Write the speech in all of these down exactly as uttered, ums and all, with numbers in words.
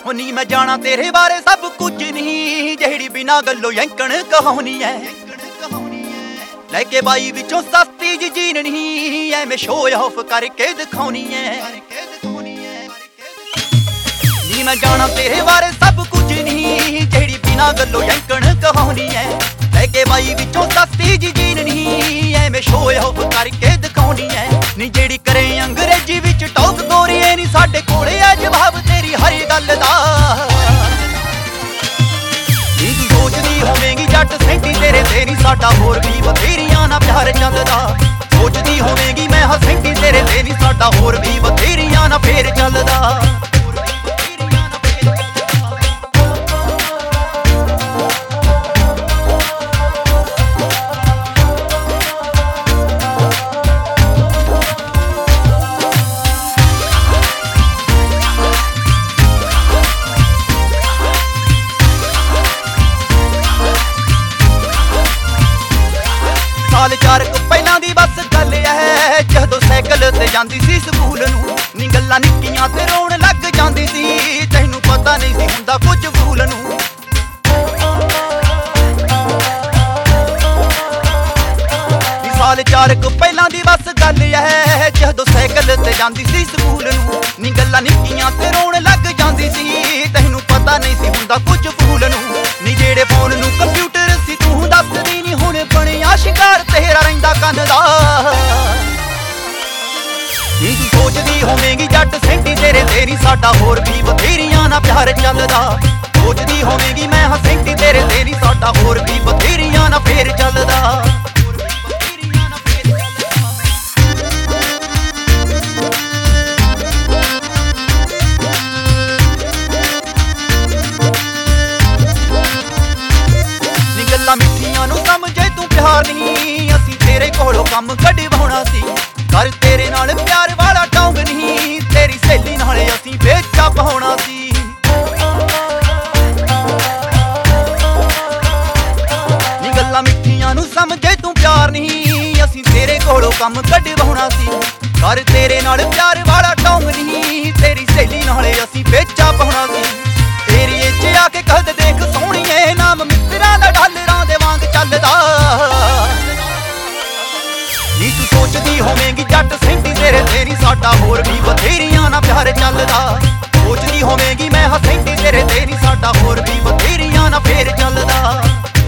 ਨੀ ਮੈਂ ਜਾਣਾ ਤੇਰੇ ਬਾਰੇ ਸਭ ਕੁਝ ਨਹੀਂ, ਜਿਹੜੀ ਬਿਨਾ ਗੱਲੋਂ ਯੰਕਣ ਕਹਾਉਣੀ ਐ। ਲੈ ਕੇ ਬਾਈ ਵਿੱਚੋਂ ਸਸਤੀ ਜੀ ਜੀਨ ਨਹੀਂ, ਐਵੇਂ ਸ਼ੋਅ ਆਫ ਕਰਕੇ ਦਿਖਾਉਣੀ ਐ। ਨੀ ਮੈਂ ਜਾਣਾ ਤੇਰੇ ਬਾਰੇ ਸਭ ਕੁਝ ਨਹੀਂ, ਜਿਹੜੀ ਬਿਨਾ ਗੱਲੋਂ ਯੰਕਣ ਕਹਾਉਣੀ ਐ। ਲੈ ਕੇ ਬਾਈ ਵਿੱਚੋਂ ਸਸਤੀ ਜੀ ਜੀਨ ਨਹੀਂ, ਐਵੇਂ ਸ਼ੋਅ ਆਫ ਕਰਕੇ ਦਿਖਾਉਣੀ ਐ। ਨੀ ਜਿਹੜੀ ਕਰੇ ਅੰਗਰੇਜ਼ੀ ਵਿੱਚ ਟੌਕ ਗੋਰੀਏ, ਨੀ ਸਾਡੇ ਕੋਲੇ ਆ ਜਵਾਬ ਤੇਰੀ ਹਰ ਗੱਲ ਦਾ। ਨੀ ਤੂੰ ਸੋਚਦੀ ਹੋਵੇਂਗੀ ਜੱਟ ਸੈਂਟੀ ਤੇਰੇ ਤੇ ਨੀ ਸਾਡਾ ਹੋਰ ਵੀ ਬਥੇਰੀਆਂ ਨਾ ਪਿਆਰ ਚੱਲਦਾ। ਸੋਚਦੀ ਹੋਵੇਂਗੀ ਮੈਂ ਹਾਂ ਸੈਂਟੀ ਤੇਰੇ ਤੇ ਨੀ ਸਾਡਾ ਹੋਰ ਵੀ ਬਥੇਰੀਆਂ ਨਾ ਫੇਰ ਚੱਲਦਾ। ਸਾਲ ਚਾਰ ਕੁ ਪਹਿਲਾਂ ਦੀ ਬਸ ਗੱਲ ਐ, ਜਦੋਂ ਸਾਈਕਲ ਤੇ ਜਾਂਦੀ ਸੀ ਸਕੂਲ ਨੂੰ। ਨੀ ਗੱਲਾਂ ਨਿੱਕੀਆਂ ਤੇ ਰੋਣ ਲੱਗ ਜਾਂਦੀ ਸੀ, ਤੈਨੂੰ ਪਤਾ ਨਹੀਂ ਸੀ ਹੁੰਦਾ ਕੁਝ ਭੂਲ ਨੂੰ। ਨੀ ਸਾਲ ਚਾਰ ਕੁ ਪਹਿਲਾਂ ਦੀ ਬਸ ਗੱਲ ਐ, ਜਦੋਂ ਸਾਈਕਲ ਤੇ ਜਾਂਦੀ ਸੀ ਸਕੂਲ ਨੂੰ। ਨੀ ਗੱਲਾਂ ਨਿੱਕੀਆਂ ਤੇ ਰੋਣ ਲੱਗ ਜਾਂਦੀ ਸੀ, ਤੈਨੂੰ ਪਤਾ ਨਹੀਂ ਸੀ ਹੁੰਦਾ ਕੁਝ ਭੂਲ ਨੂੰ। ਨੀ ਜਿਹੜੇ ਫੋਨ ਨੂੰ ਕੰਪਿਊਟਰ ਸੀ ਤੂੰ ਦੱਸਦੀ ਨੀ, ਹੁਣ ਬਣਿਆ ਸ਼ਿਕਾਰ ਤੇਰਾ ਰਹਿੰਦਾ ਕੰਨ ਦਾ। ਨੀ ਤੂੰ ਸੋਚਦੀ ਹੋਵੇਂਗੀ ਜੱਟ ਸੈਂਟੀ ਤੇਰੇ ਤੇ ਨੀ ਸਾਡਾ ਹੋਰ ਵੀ ਬਥੇਰੀਆਂ ਨਾ ਪਿਆਰ ਚੱਲਦਾ। ਸੋਚਦੀ ਹੋਵੇਂਗੀ ਮੈਂ ਹਾਂ ਸੈਂਟੀ ਤੇਰੇ ਤੇ ਨੀ ਸਾਡਾ ਹੋਰ ਵੀ ਬਥੇਰੀਆਂ ਨਾ ਫੇਰ ਚੱਲਦਾ। ਗੱਲਾਂ ਮਿੱਠੀਆਂ ਨੂੰ ਸਮਝੇ ਤੂੰ ਪਿਆਰ ਨਹੀਂ, ਅਸੀਂ ਤੇਰੇ ਕੋਲੋਂ ਕੰਮ ਕਢਵਾਉਣਾ ਸੀ। ਕਰ ਤੇਰੇ ਨਾਲ ਪਿਆਰ ਵਾਲਾ ਟੌਂਗ ਨਹੀਂ, ਤੇਰੀ ਸਹੇਲੀ ਨਾਲ ਅਸੀਂ ਵੇਚਾ ਪਾਉਣਾ ਸੀ। ਨੀ ਗੱਲਾਂ ਮਿੱਠੀਆਂ ਨੂੰ ਸਮਝੇ ਤੂੰ ਪਿਆਰ ਨਹੀਂ, ਅਸੀਂ ਤੇਰੇ ਕੋਲੋਂ ਕੰਮ ਕਢਵਾਉਣਾ ਸੀ। ਕਰ ਤੇਰੇ ਨਾਲ ਪਿਆਰ ਵਾਲਾ ਟੌਂਗ ਨਹੀਂ, ਤੇਰੀ ਸਹੇਲੀ ਨਾਲ ਅਸੀਂ ਵੇਚਾ ਪਾਉਣਾ ਸੀ। ਏਰੀਏ 'ਚ ਆ ਕੇ ਕਦ ਦੇਖ ਸੋਹਣੀਏ, ਨਾਮ ਮਿੱਤਰਾਂ ਦਾ ਡਾਲਰਾਂ ਦੇ ਵਾਂਗ ਚੱਲਦਾ। ਨੀ ਤੂੰ ਸੋਚਦੀ ਹੋਵੇਂਗੀ ਜੱਟ ਸੈਂਟੀ ਤੇਰੇ ਤੇ ਨੀ ਸਾਡਾ ਹੋਰ ਵੀ ਬਥੇਰੀਆਂ ਨਾ ਪਿਆਰ ਚੱਲਦਾ। ਸੋਚਦੀ ਹੋਵੇਂਗੀ ਮੈਂ ਹਾਂ ਸੈਂਟੀ ਤੇਰੇ ਤੇ ਨੀ ਸਾਡਾ ਹੋਰ ਵੀ ਬਥੇਰੀਆਂ ਨਾ ਫੇਰ ਚੱਲਦਾ।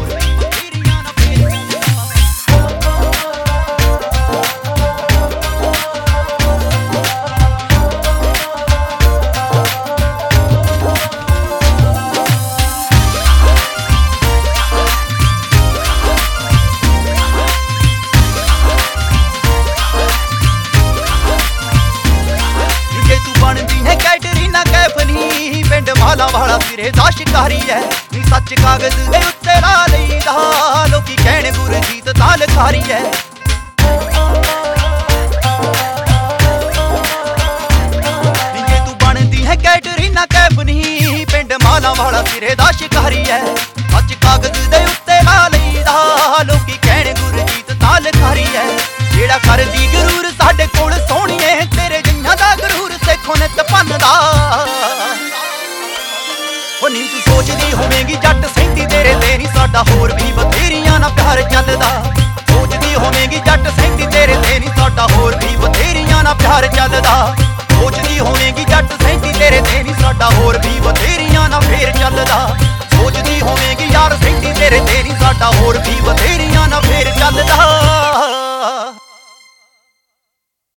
ਬਣਦੀ ਹੈ ਕੈਟਰੀਨਾ ਕੈਫ ਨੀ, ਪਿੰਡ ਮਾਲਾ ਵਾਲਾ ਸਿਰੇ ਦਾ ਸ਼ਿਕਾਰੀ ਐ। ਨੀ ਸੱਚ ਕਾਗਜ਼ ਦੇ ਉੱਤੇ ਲਾ ਲਈਦਾ, ਲੋਕੀ ਕਹਿਣ ਗੁਰਜੀਤ ਦਾ ਲਿਖਾਰੀ ਐ। ਨੀ ਜੇ ਤੂੰ ਬਣਦੀ ਹੈ ਕੈਟਰੀਨਾ ਕੈਫ ਨੀ, ਪਿੰਡ ਮਾਲਾ ਵਾਲਾ ਸਿਰੇ ਦਾ ਸ਼ਿਕਾਰੀ ਐ। ਸੱਚ ਕਾਗਜ਼ ਦੇ ਉੱਤੇ ਲਾ ਲਈਦਾ, ਲੋਕੀ ਕਹਿਣ ਗੁਰਜੀਤ ਦਾ ਲਿਖਾਰੀ ਐ। ਜਿਹੜਾ ਕਰਦੀ ਗਰੂਰ ਸਾਡੇ ਕੋਲ ਸੋਹਣੀਏ, ਤੇਰੇ ਜਿੰਨਾ ਦਾ ਗਰੂਰ ਸੇਖੋਂ ਨਿੱਤ ਭੰਨਦਾ। ਓ ਨੀ ਤੂੰ ਸੋਚਦੀ ਹੋਵੇਂਗੀ ਜੱਟ ਸੈਂਟੀ ਤੇਰੇ ਤੇ ਨੀ ਸਾਡਾ ਹੋਰ ਵੀ ਬਥੇਰੀਆਂ ਨਾ ਪਿਆਰ ਚੱਲਦਾ। ਸੋਚਦੀ ਹੋਵੇਂਗੀ ਜੱਟ ਸੈਂਟੀ ਤੇਰੇ ਤੇ ਨੀ ਸਾਡਾ ਹੋਰ ਵੀ ਬਥੇਰੀਆਂ ਨਾ ਪਿਆਰ ਚੱਲਦਾ। ਸੋਚਦੀ ਹੋਵੇਂਗੀ ਜੱਟ ਸੈਂਟੀ ਤੇਰੇ ਤੇ ਨੀ ਸਾਡਾ ਹੋਰ ਵੀ ਬਥੇਰੀਆਂ ਨਾ ਫੇਰ ਚੱਲਦਾ। ਸੋਚਦੀ ਹੋਵੇਂਗੀ ਯਾਰ ਸੈਂਟੀ ਤੇਰੇ ਤੇ ਨੀ ਸਾਡਾ ਹੋਰ ਵੀ ਬਥੇਰੀਆਂ